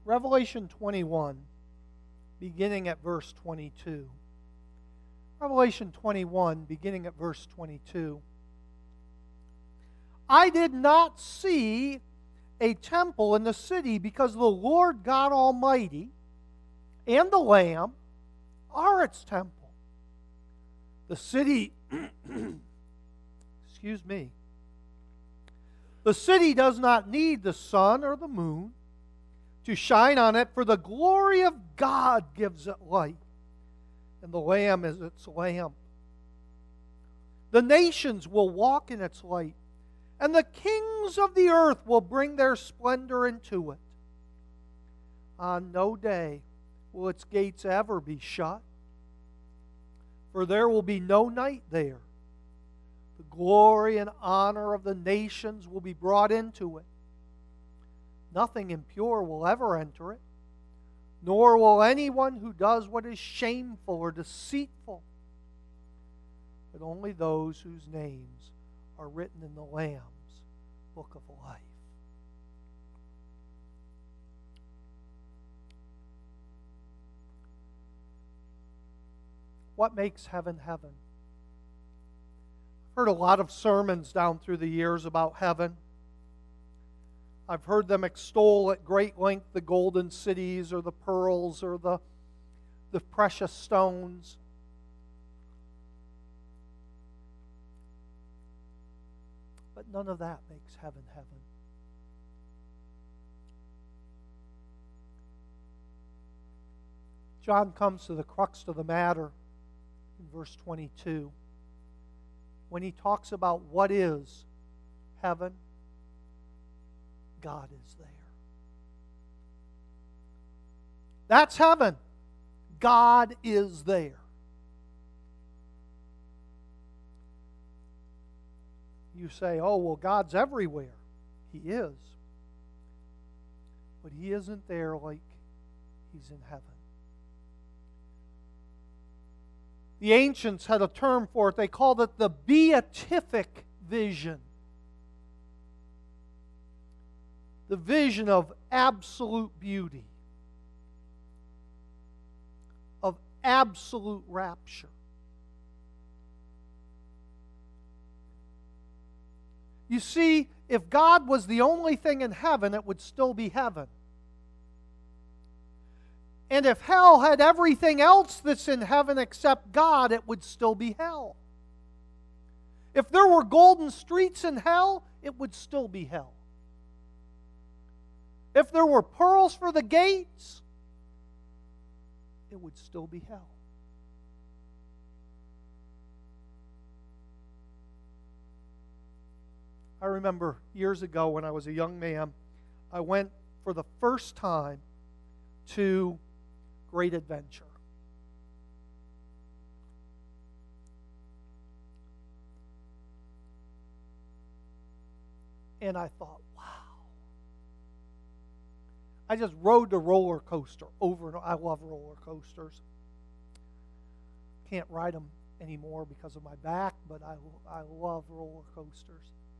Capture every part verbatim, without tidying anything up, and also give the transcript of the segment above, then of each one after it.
Revelation twenty-one, beginning at verse twenty-two. Revelation twenty-one, beginning at verse twenty-two. I did not see a temple in the city, because the Lord God Almighty and the Lamb are its temple. The city, excuse me, the city does not need the sun or the moon to shine on it, for the glory of God gives it light, and the Lamb is its lamp. The nations will walk in its light, and the kings of the earth will bring their splendor into it. On no day will its gates ever be shut, for there will be no night there. The glory and honor of the nations will be brought into it. Nothing impure will ever enter it, nor will anyone who does what is shameful or deceitful, but only those whose names are written in the Lamb's book of life. What makes heaven heaven? I've heard a lot of sermons down through the years about heaven. I've heard them extol at great length the golden cities or the pearls or the, the precious stones. But none of that makes heaven heaven. John comes to the crux of the matter in verse twenty-two when he talks about what is heaven. God is there. That's heaven. God is there. You say, oh, well, God's everywhere. He is. But He isn't there like He's in heaven. The ancients had a term for it. They called it the beatific vision. The vision of absolute beauty, of absolute rapture. You see, if God was the only thing in heaven, it would still be heaven. And if hell had everything else that's in heaven except God, it would still be hell. If there were golden streets in hell, it would still be hell. If there were pearls for the gates, it would still be hell. I remember years ago when I was a young man, I went for the first time to Great Adventure. And I thought, wow. I just rode the roller coaster over and over. I love roller coasters. Can't ride them anymore because of my back, but I, I love roller coasters.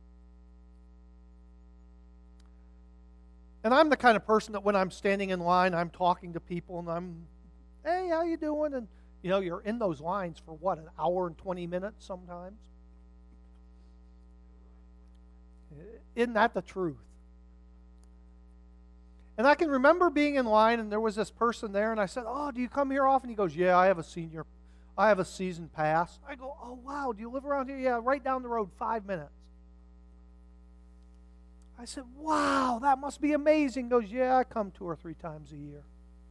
And I'm the kind of person that when I'm standing in line, I'm talking to people and I'm, hey, how you doing? And, you know, you're in those lines for what, an hour and twenty minutes sometimes? Isn't that the truth? And I can remember being in line and there was this person there and I said, oh, do you come here often? He goes, yeah, I have a senior, I have a season pass. I go, oh, wow, do you live around here? Yeah, right down the road, five minutes. I said, wow, that must be amazing. He goes, yeah, I come two or three times a year.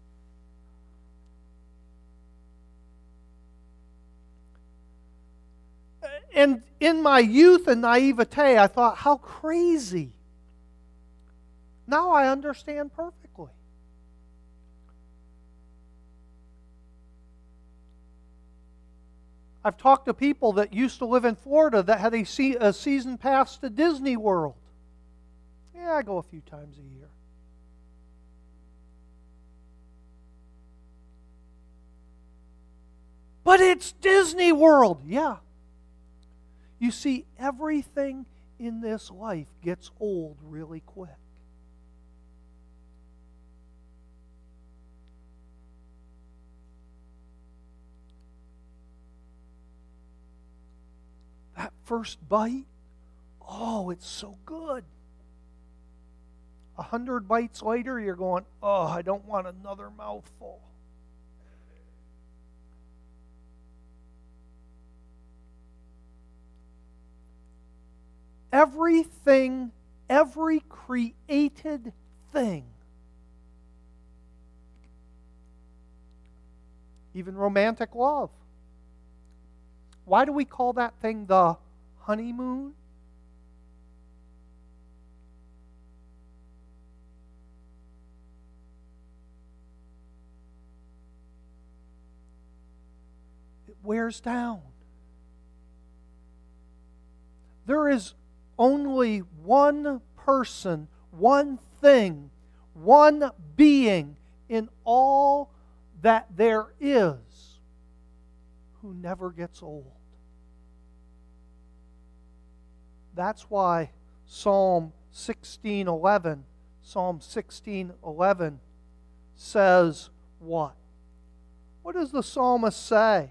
And in my youth and naivete, I thought, how crazy. Now I understand perfectly. I've talked to people that used to live in Florida that had a, se- a season pass to Disney World. Yeah, I go a few times a year. But it's Disney World. Yeah. You see, everything in this life gets old really quick. first bite, oh, it's so good. A hundred bites later, you're going, oh, I don't want another mouthful. Everything, every created thing, even romantic love. Why do we call that thing the honeymoon? It wears down. There is only one person, one thing, one being in all that there is who never gets old. That's why Psalm sixteen eleven, Psalm sixteen eleven says what? What does the psalmist say?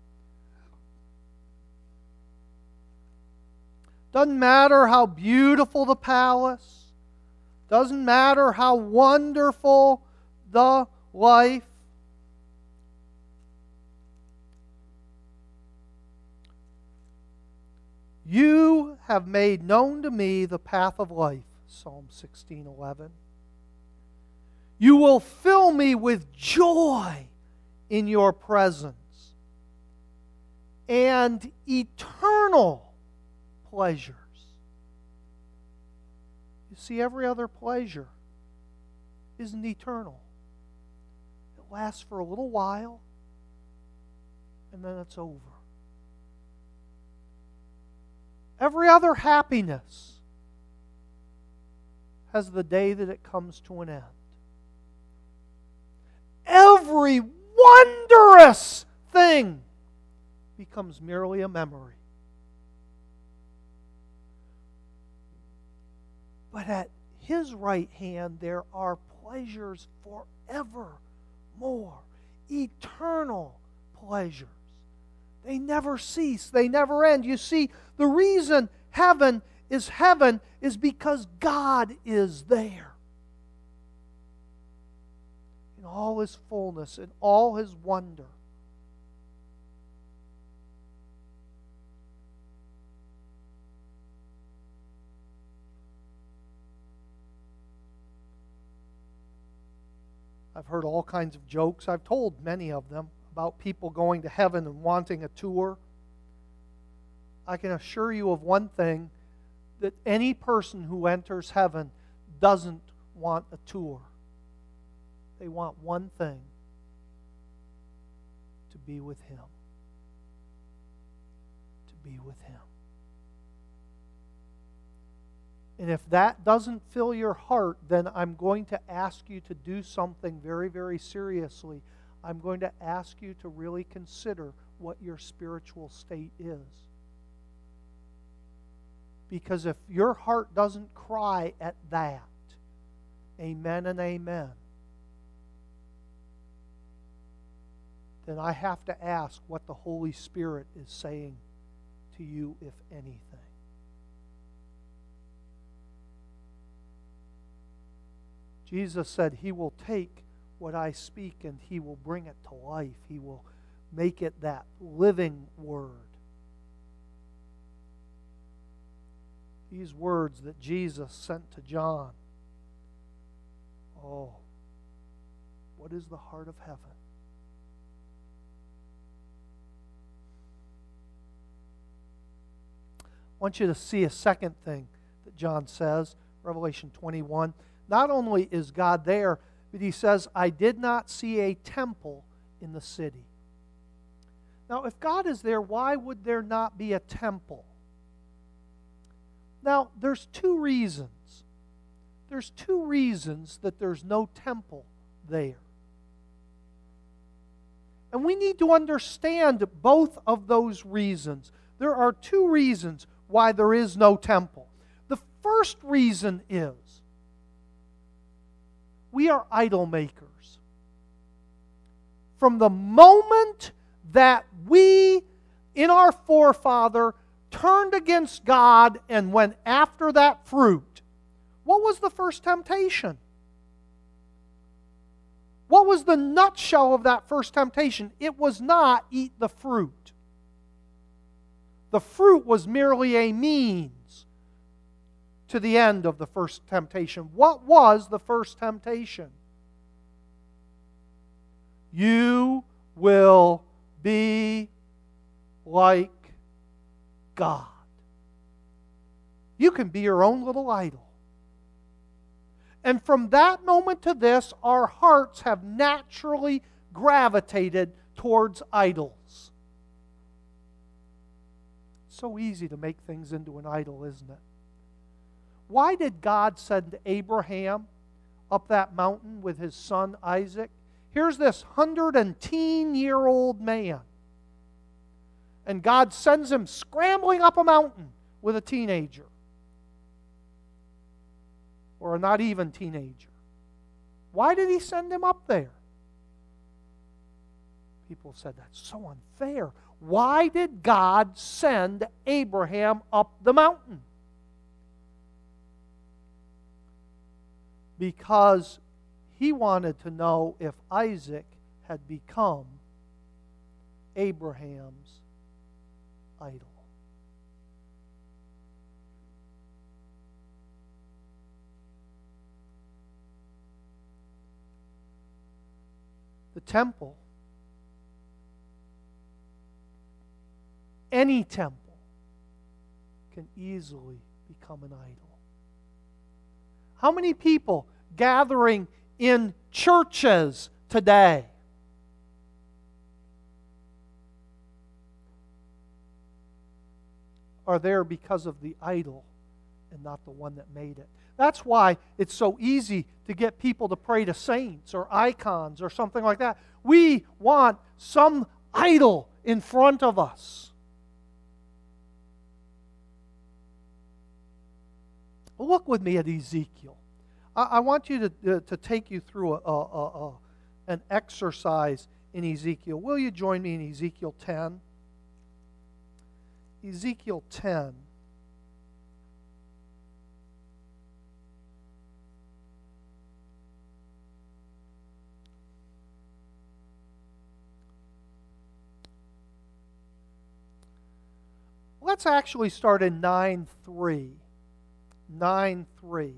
Doesn't matter how beautiful the palace. Doesn't matter how wonderful the life. You have made known to me the path of life, Psalm sixteen eleven. You will fill me with joy in your presence and eternal pleasures. You see, every other pleasure isn't eternal. It lasts for a little while, and then it's over. Every other happiness has the day that it comes to an end. Every wondrous thing becomes merely a memory. But at His right hand there are pleasures forevermore, eternal pleasures. They never cease. They never end. You see, the reason heaven is heaven is because God is there. In all His fullness, in all His wonder. I've heard all kinds of jokes. I've told many of them about people going to heaven and wanting a tour. I can assure you of one thing, that any person who enters heaven doesn't want a tour. They want one thing, to be with Him. To be with Him. And if that doesn't fill your heart, then I'm going to ask you to do something very, very seriously. I'm going to ask you to really consider what your spiritual state is. Because if your heart doesn't cry at that, amen and amen, then I have to ask what the Holy Spirit is saying to you, if anything. Jesus said He will take what I speak and He will bring it to life. He will make it that living word. These words that Jesus sent to John. Oh, what is the heart of heaven? I want you to see a second thing that John says, Revelation twenty-one. Not only is God there, but he says, I did not see a temple in the city. Now, if God is there, why would there not be a temple? Now, there's two reasons. There's two reasons that there's no temple there. And we need to understand both of those reasons. There are two reasons why there is no temple. The first reason is we are idol makers. From the moment that we, in our forefather, turned against God and went after that fruit, what was the first temptation? What was the nutshell of that first temptation? It was not eat the fruit. The fruit was merely a means to the end of the first temptation. What was the first temptation? You will be like God. You can be your own little idol. And from that moment to this, our hearts have naturally gravitated towards idols. It's so easy to make things into an idol, isn't it? Why did God send Abraham up that mountain with his son Isaac? Here's this hundred and teen-year-old man. And God sends him scrambling up a mountain with a teenager. Or a not even teenager. Why did he send him up there? People said, that's so unfair. Why did God send Abraham up the mountain? Because he wanted to know if Isaac had become Abraham's idol. The temple, any temple, can easily become an idol. How many people gathering in churches today are there because of the idol and not the one that made it? That's why it's so easy to get people to pray to saints or icons or something like that. We want some idol in front of us. Look with me at Ezekiel. I, I want you to, uh, to take you through a, a, a, a, an exercise in Ezekiel. Will you join me in Ezekiel ten? Ezekiel ten. Let's actually start in nine three. nine three.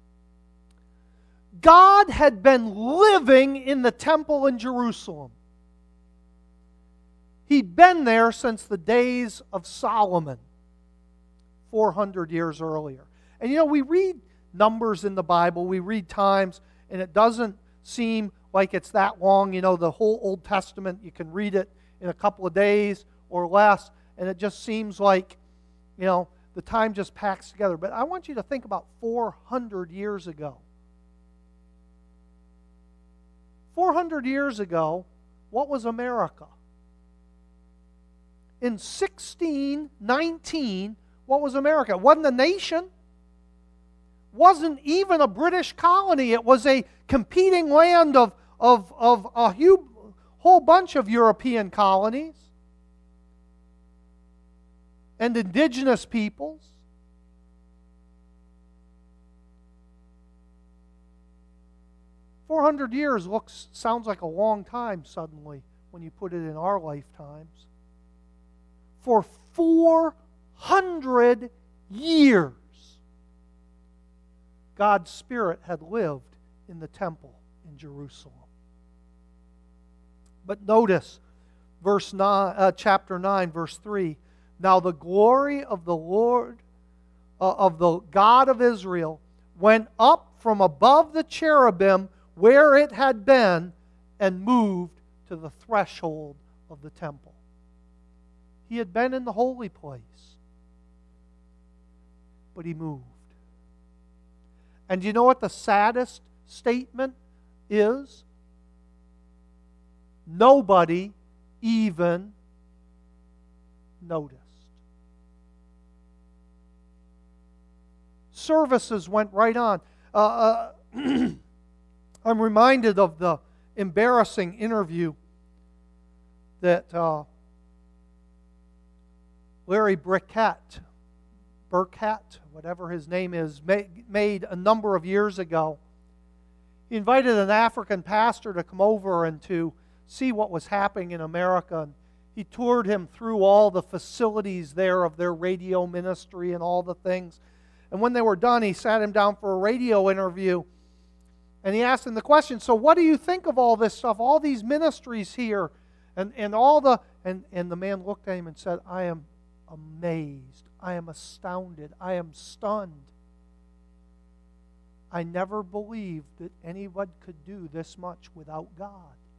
God had been living in the temple in Jerusalem. He'd been there since the days of Solomon, four hundred years earlier. And you know, we read numbers in the Bible, we read times, and it doesn't seem like it's that long. You know, the whole Old Testament, you can read it in a couple of days or less, and it just seems like, you know, the time just packs together. But I want you to think about four hundred years ago. four hundred years ago, what was America? In sixteen nineteen, what was America? It wasn't a nation. Wasn't even a British colony. It was a competing land of, of, of a huge, whole bunch of European colonies and indigenous peoples. four hundred years looks sounds like a long time suddenly when you put it in our lifetimes. For four hundred years, God's Spirit had lived in the temple in Jerusalem. But notice, verse nine, uh, chapter nine, verse three. Now the glory of the Lord, uh, of the God of Israel, went up from above the cherubim where it had been and moved to the threshold of the temple. He had been in the holy place, but he moved. And you know what the saddest statement is? Nobody even noticed. Services went right on. Uh, uh, I'm reminded of the embarrassing interview that uh, Larry Burkett, Burkett, whatever his name is, made a number of years ago. He invited an African pastor to come over and to see what was happening in America. And he toured him through all the facilities there of their radio ministry and all the things. And when they were done, he sat him down for a radio interview. And he asked him the question, so what do you think of all this stuff, all these ministries here, and, and all the... And, and the man looked at him and said, I am amazed. I am astounded. I am stunned. I never believed that anyone could do this much without God.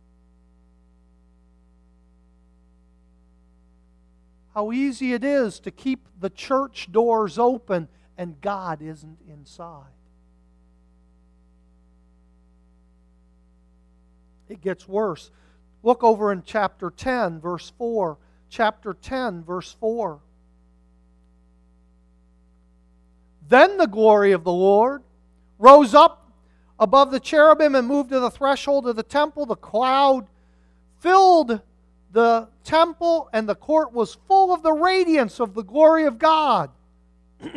How easy it is to keep the church doors open and God isn't inside. It gets worse. Look over in chapter ten, verse four. Chapter ten, verse four. Then the glory of the Lord rose up above the cherubim and moved to the threshold of the temple. The cloud filled the temple, and the court was full of the radiance of the glory of God. But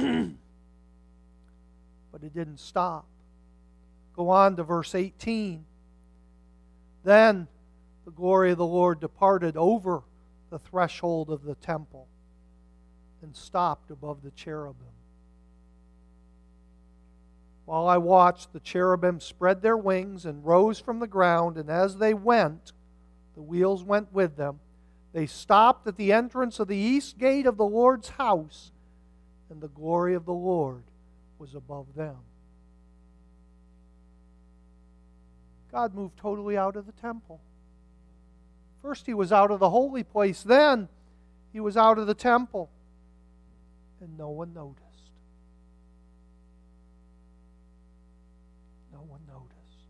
it didn't stop. Go on to verse eighteen. Then the glory of the Lord departed over the threshold of the temple and stopped above the cherubim. While I watched, the cherubim spread their wings and rose from the ground, and as they went, the wheels went with them. They stopped at the entrance of the east gate of the Lord's house, and the glory of the Lord was above them. God moved totally out of the temple. First he was out of the holy place, then he was out of the temple, and no one noticed. No one noticed.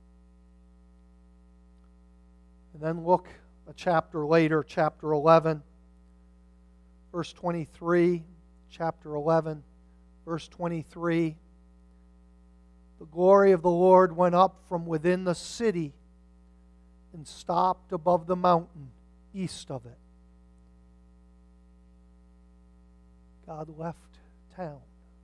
And then look a chapter later, chapter eleven, verse twenty-three, chapter eleven, verse twenty-three. The glory of the Lord went up from within the city and stopped above the mountain east of it. God left town.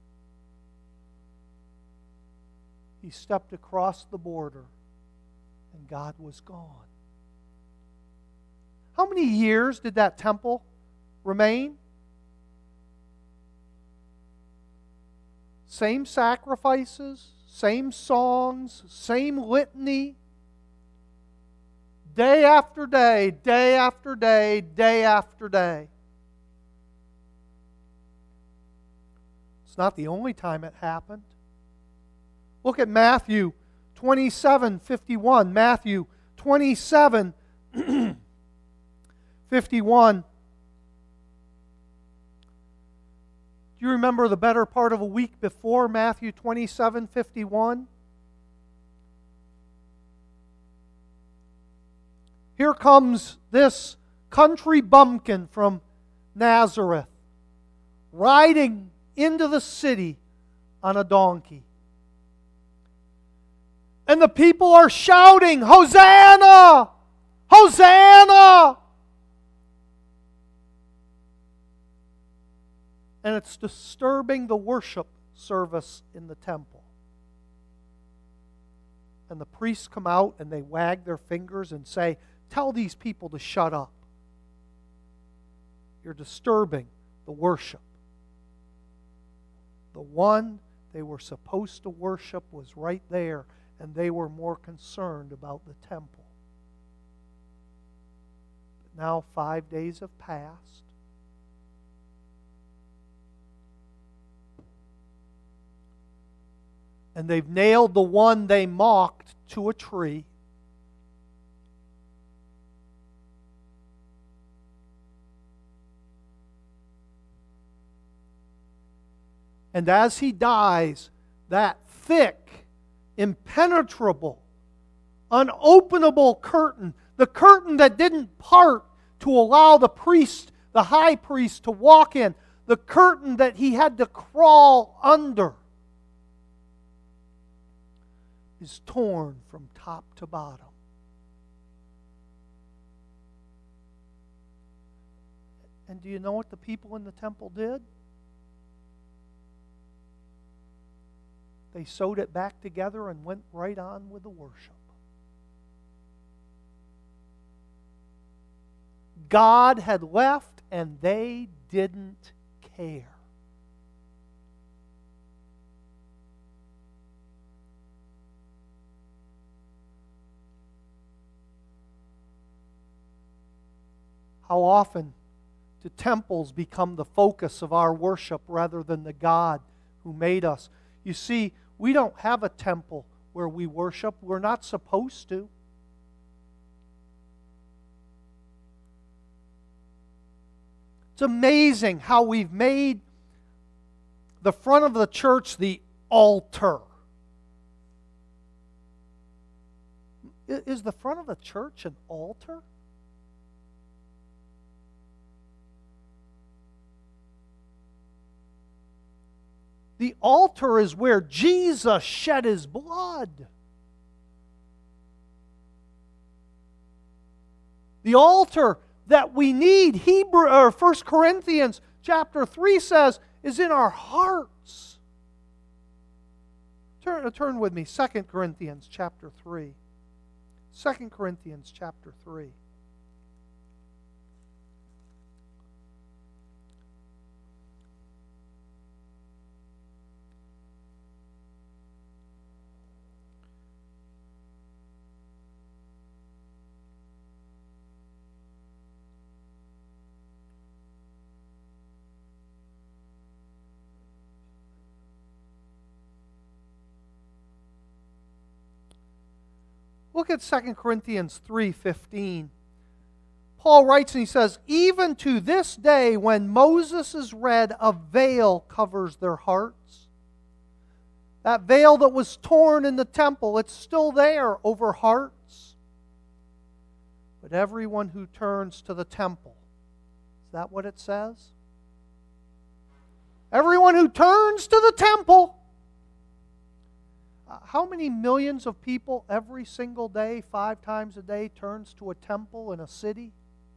He stepped across the border, and God was gone. How many years did that temple remain? Same sacrifices, same songs, same litany. Day after day, day after day, day after day. It's not the only time it happened. Look at Matthew twenty-seven fifty-one. Matthew twenty-seven fifty-one. Do you remember the better part of a week before Matthew twenty-seven fifty-one? Here comes this country bumpkin from Nazareth, riding into the city on a donkey. And the people are shouting, Hosanna! Hosanna! And it's disturbing the worship service in the temple. And the priests come out and they wag their fingers and say, tell these people to shut up. You're disturbing the worship. The one they were supposed to worship was right there, and they were more concerned about the temple. But now five days have passed. And they've nailed the one they mocked to a tree. And as he dies, that thick, impenetrable, unopenable curtain, the curtain that didn't part to allow the priest, the high priest, to walk in, the curtain that he had to crawl under, is torn from top to bottom. And do you know what the people in the temple did? They sewed it back together and went right on with the worship. God had left and they didn't care. How often do temples become the focus of our worship rather than the God who made us? You see, we don't have a temple where we worship. We're not supposed to. It's amazing how we've made the front of the church the altar. Is the front of the church an altar? The altar is where Jesus shed His blood. The altar that we need, Hebrew or First Corinthians chapter three says, is in our hearts. Turn, turn with me, Second Corinthians chapter three. Second Corinthians chapter three. Look at Second Corinthians three fifteen. Paul writes and he says, even to this day when Moses is read, a veil covers their hearts. That veil that was torn in the temple, it's still there over hearts. But everyone who turns to the temple, is that what it says? Everyone who turns to the temple. How many millions of people every single day, five times a day, turns to a temple in a city?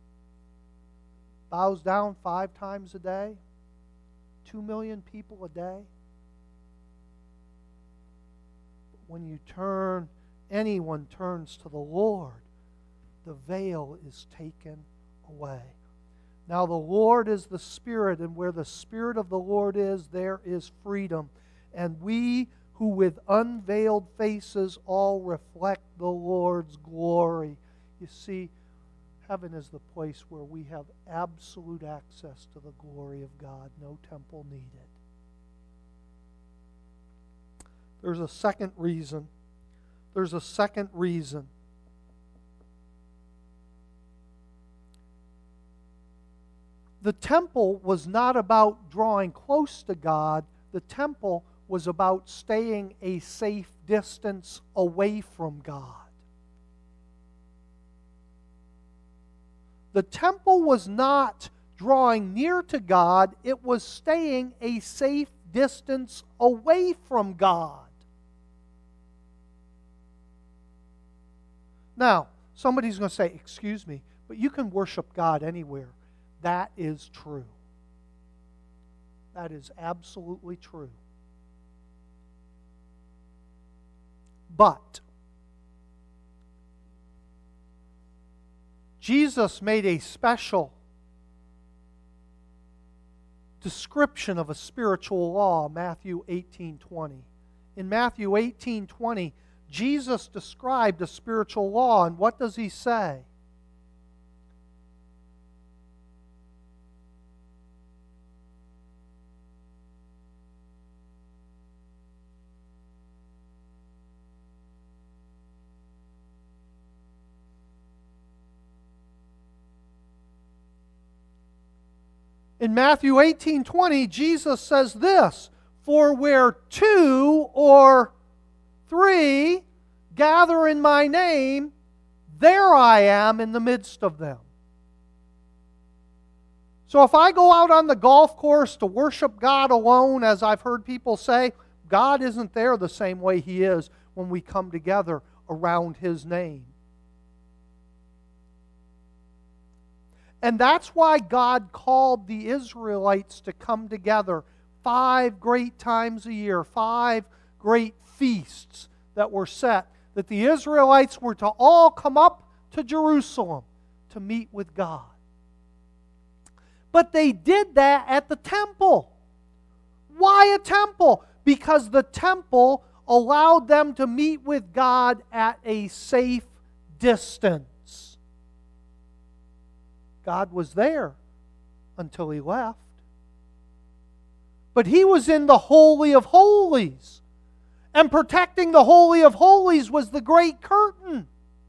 Bows down five times a day? Two million people a day? But when you turn, anyone turns to the Lord, the veil is taken away. Now the Lord is the Spirit, and where the Spirit of the Lord is, there is freedom. And we who with unveiled faces all reflect the Lord's glory. You see, heaven is the place where we have absolute access to the glory of God. No temple needed. There's a second reason. There's a second reason. The temple was not about drawing close to God. The temple was about staying a safe distance away from God. The temple was not drawing near to God, it was staying a safe distance away from God. Now, somebody's going to say, excuse me, but you can worship God anywhere. That is true. That is absolutely true. But Jesus made a special description of a spiritual law, Matthew eighteen twenty. In Matthew eighteen twenty, Jesus described a spiritual law, and what does He say? In Matthew eighteen twenty, Jesus says this, for where two or three gather in my name, there I am in the midst of them. So if I go out on the golf course to worship God alone, as I've heard people say, God isn't there the same way He is when we come together around His name. And that's why God called the Israelites to come together five great times a year, five great feasts that were set, that the Israelites were to all come up to Jerusalem to meet with God. But they did that at the temple. Why a temple? Because the temple allowed them to meet with God at a safe distance. God was there until He left. But He was in the Holy of Holies. And protecting the Holy of Holies was the great curtain.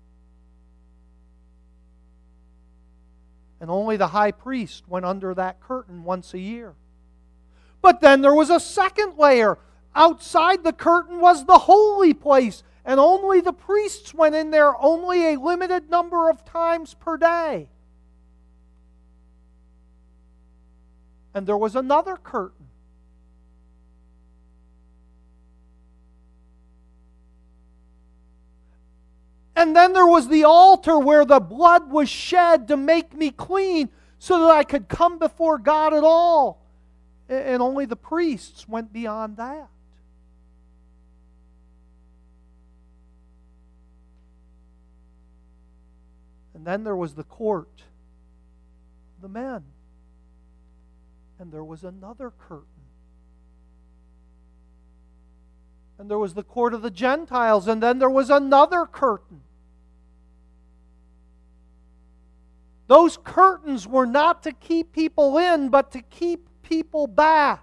And only the high priest went under that curtain once a year. But then there was a second layer. Outside the curtain was the holy place, and only the priests went in there only a limited number of times per day. And there was another curtain. And then there was the altar where the blood was shed to make me clean so that I could come before God at all. And only the priests went beyond that. And then there was the court of the men. And there was another curtain. And there was the court of the Gentiles, and then there was another curtain. Those curtains were not to keep people in, but to keep people back.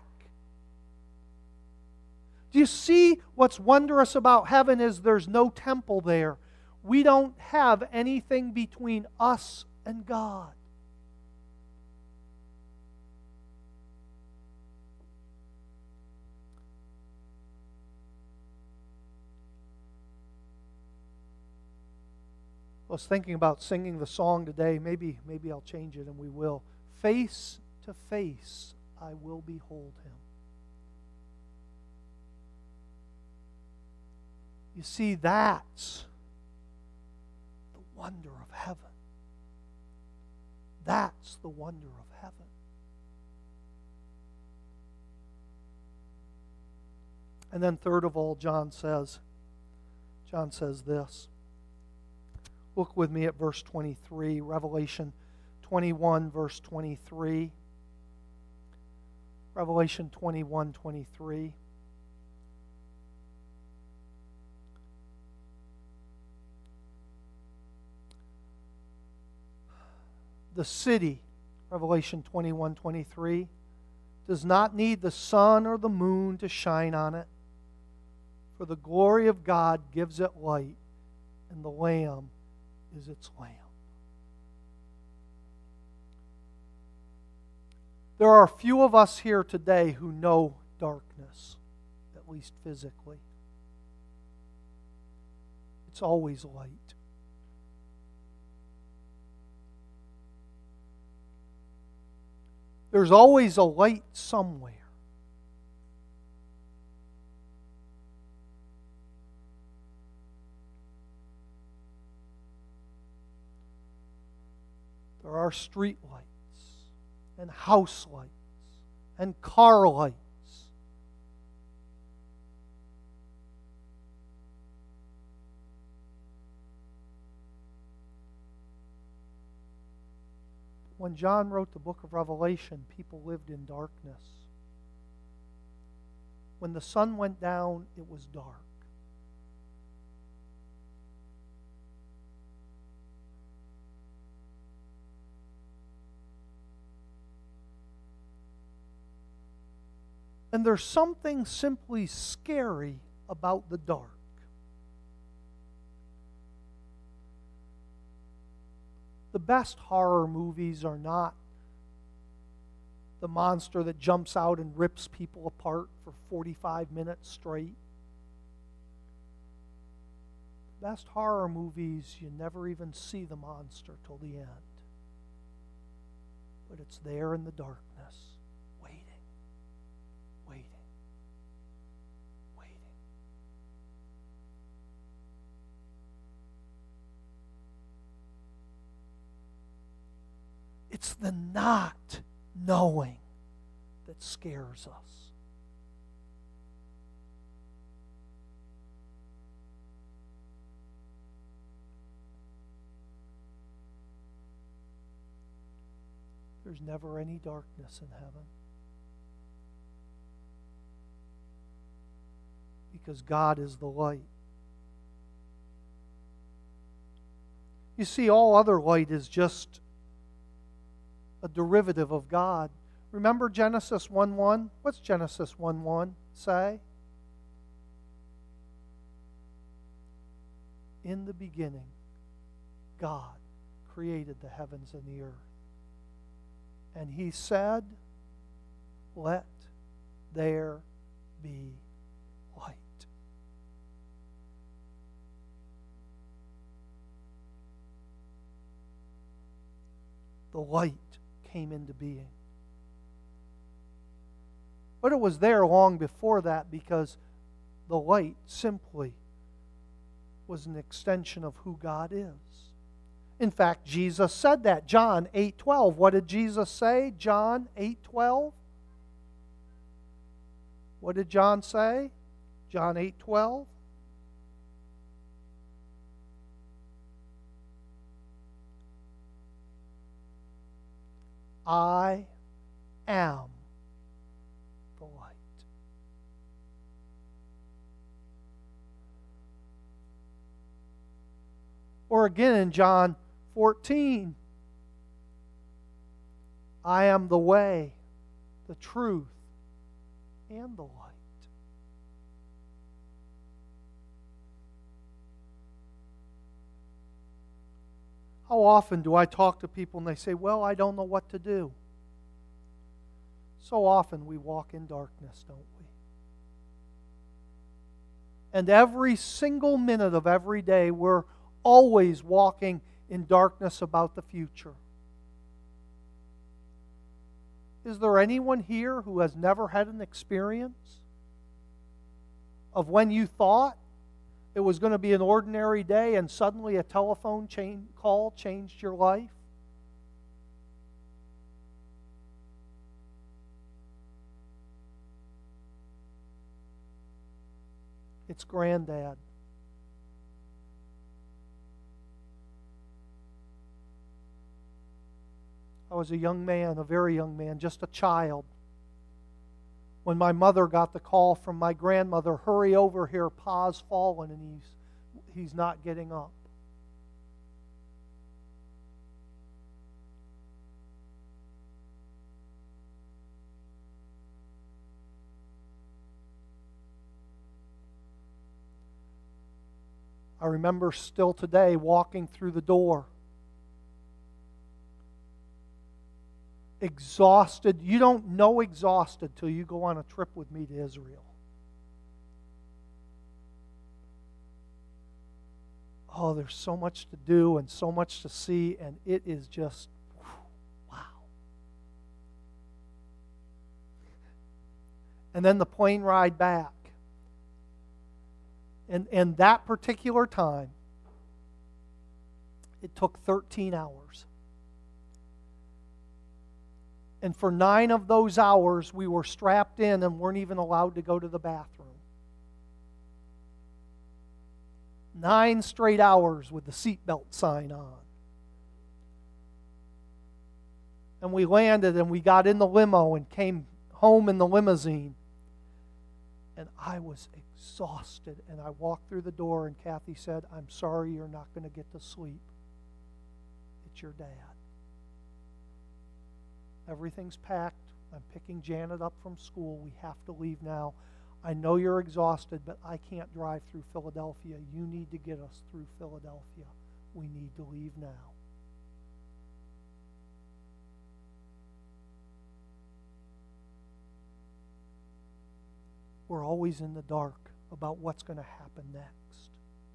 Do you see what's wondrous about heaven is there's no temple there. We don't have anything between us and God. I was thinking about singing the song today. Maybe, maybe I'll change it, and we will. Face to face, I will behold Him. You see, that's the wonder of heaven. That's the wonder of heaven. And then third of all, John says, John says this. Look with me at verse twenty-three, Revelation twenty-one, verse twenty-three. Revelation twenty-one, twenty-three. The city, Revelation twenty-one, twenty-three, does not need the sun or the moon to shine on it, for the glory of God gives it light, and the Lamb is its lamp. There are few of us here today who know darkness, at least physically. It's always light. There's always a light somewhere. There are street lights and house lights and car lights. When John wrote the book of Revelation, people lived in darkness. When the sun went down, it was dark. And there's something simply scary about the dark. The best horror movies are not the monster that jumps out and rips people apart for forty-five minutes straight. The best horror movies, you never even see the monster till the end. But it's there in the darkness. It's the not knowing that scares us. There's never any darkness in heaven. Because God is the light. You see, all other light is just a derivative of God. Remember Genesis one one? What's Genesis one one say? In the beginning, God created the heavens and the earth. And He said, let there be light. The light came into being. But it was there long before that because the light simply was an extension of who God is. In fact, Jesus said that. John eight twelve. What did Jesus say? John eight twelve. What did John say? John eight twelve. I am the light. Or again in John fourteen, I am the way, the truth, and the light. How often do I talk to people and they say, well, I don't know what to do? So often we walk in darkness, don't we? And every single minute of every day we're always walking in darkness about the future. Is there anyone here who has never had an experience of when you thought it was going to be an ordinary day and suddenly a telephone chain call changed your life? It's Granddad. I was a young man, a very young man, just a child, when my mother got the call from my grandmother, hurry over here, Pa's fallen and he's, he's not getting up. I remember still today walking through the door, exhausted. You don't know exhausted till you go on a trip with me to Israel. Oh, there's so much to do and so much to see, and it is just, wow. And then the plane ride back. And, and that particular time, it took thirteen hours. And for nine of those hours, we were strapped in and weren't even allowed to go to the bathroom. Nine straight hours with the seatbelt sign on. And we landed and we got in the limo and came home in the limousine. And I was exhausted. And I walked through the door and Kathy said, I'm sorry you're not going to get to sleep. It's your dad. Everything's packed. I'm picking Janet up from school. We have to leave now. I know you're exhausted, but I can't drive through Philadelphia. You need to get us through Philadelphia. We need to leave now. We're always in the dark about what's going to happen next.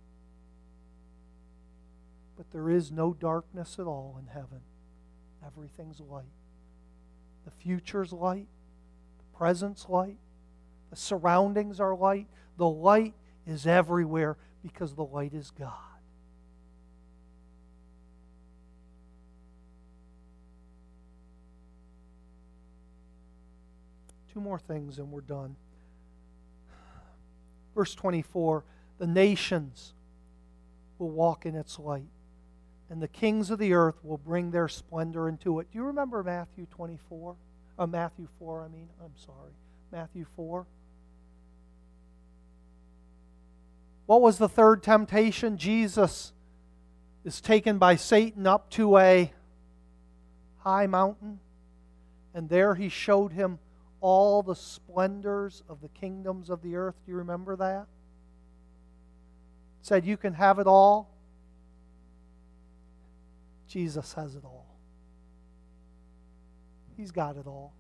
But there is no darkness at all in heaven. Everything's light. The future's light. The present's light. The surroundings are light. The light is everywhere because the light is God. I Two more things and we're done. Verse twenty-four, the nations will walk in its light, and the kings of the earth will bring their splendor into it. Do you remember Matthew twenty-four? Uh, Matthew four, I mean. I'm sorry. Matthew four. What was the third temptation? Jesus is taken by Satan up to a high mountain, and there he showed him all the splendors of the kingdoms of the earth. Do you remember that? Said you can have it all. Jesus has it all. He's got it all.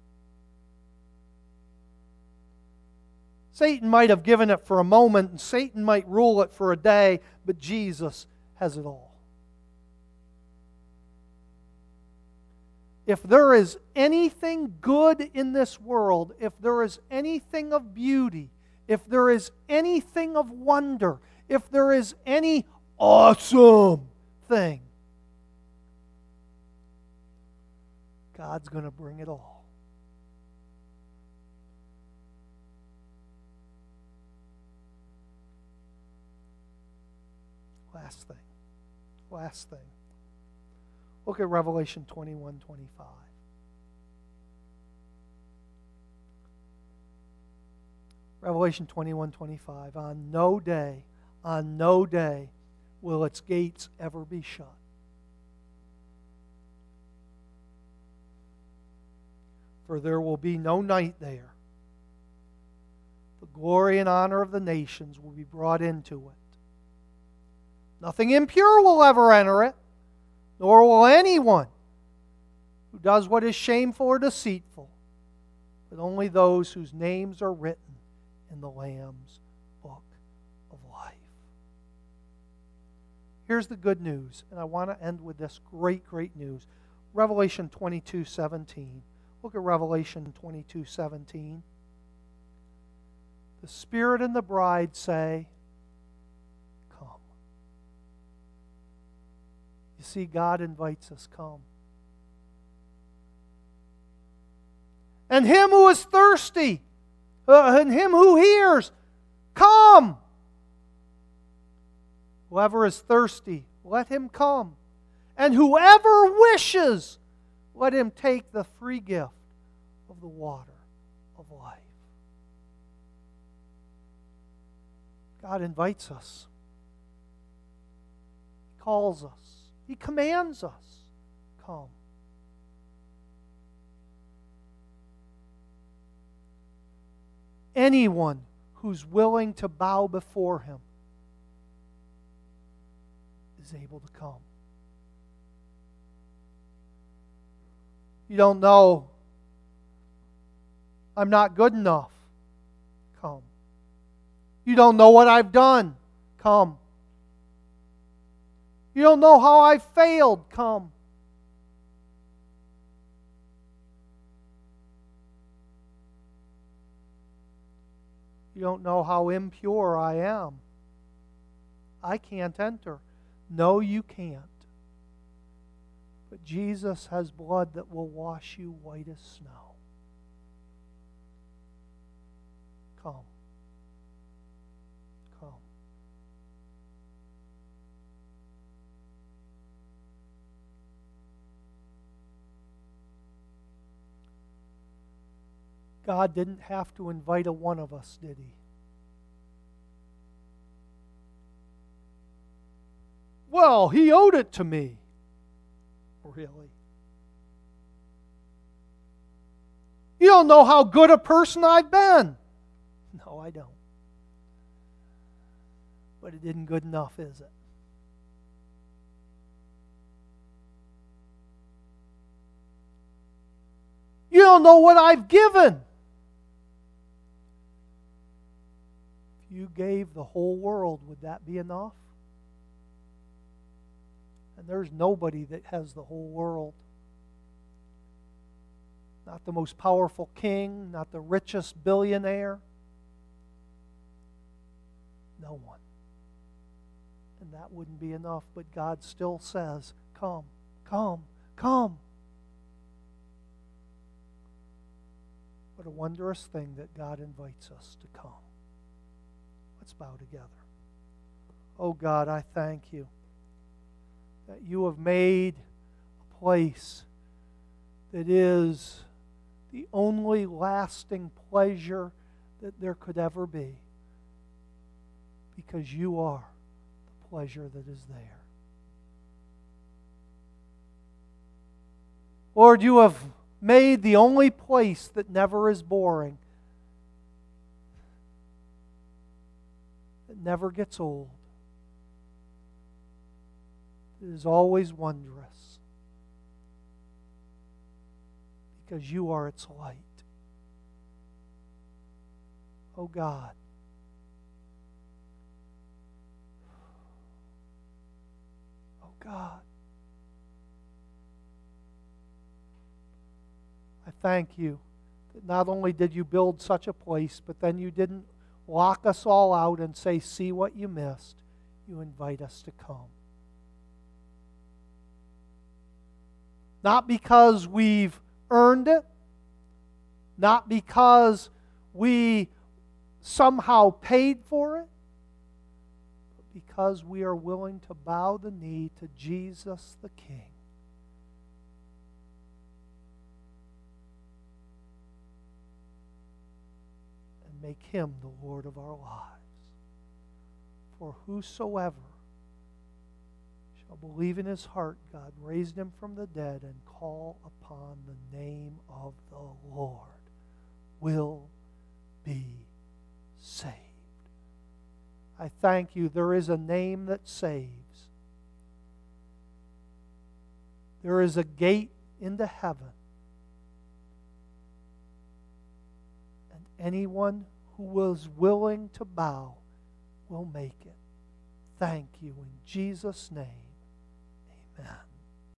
Satan might have given it for a moment, and Satan might rule it for a day, but Jesus has it all. If there is anything good in this world, if there is anything of beauty, if there is anything of wonder, if there is any awesome thing, God's going to bring it all. Last thing. Last thing. Look at Revelation twenty-one twenty-five. Revelation twenty-one twenty-five. On no day, on no day will its gates ever be shut. For there will be no night there. The glory and honor of the nations will be brought into it. Nothing impure will ever enter it, nor will anyone who does what is shameful or deceitful, but only those whose names are written in the Lamb's book of life. Here's the good news, and I want to end with this great, great news. Revelation twenty-two seventeen. Look at Revelation twenty-two seventeen. The Spirit and the bride say, come. You see, God invites us, come. And him who is thirsty, uh, and him who hears, come. Whoever is thirsty, let him come. And whoever wishes, let him take the free gift of the water of life. God invites us. He calls us. He commands us. Come. Anyone who's willing to bow before Him is able to come. You don't know, I'm not good enough. Come. You don't know what I've done. Come. You don't know how I've failed. Come. You don't know how impure I am. I can't enter. No, you can't. But Jesus has blood that will wash you white as snow. Come. Come. God didn't have to invite a one of us, did He? Well, He owed it to me. Really? You don't know how good a person I've been. No, I don't. But it isn't good enough, is it? You don't know what I've given. If you gave the whole world, would that be enough? And there's nobody that has the whole world. Not the most powerful king, not the richest billionaire. No one. And that wouldn't be enough, but God still says, come, come, come. What a wondrous thing that God invites us to come. Let's bow together. Oh God, I thank you that you have made a place that is the only lasting pleasure that there could ever be, because you are the pleasure that is there. Lord, you have made the only place that never is boring, that never gets old. It is always wondrous, because you are its light. Oh God, oh God, I thank you that not only did you build such a place, but then you didn't lock us all out and say, see what you missed. You invite us to come. Not because we've earned it, not because we somehow paid for it, but because we are willing to bow the knee to Jesus the King. And make Him the Lord of our lives. For whosoever shall believe in his heart God raised him from the dead and call upon the name of the Lord will be saved. I thank you. There is a name that saves. There is a gate into heaven. And anyone who was willing to bow will make it. Thank you in Jesus' name. Amen.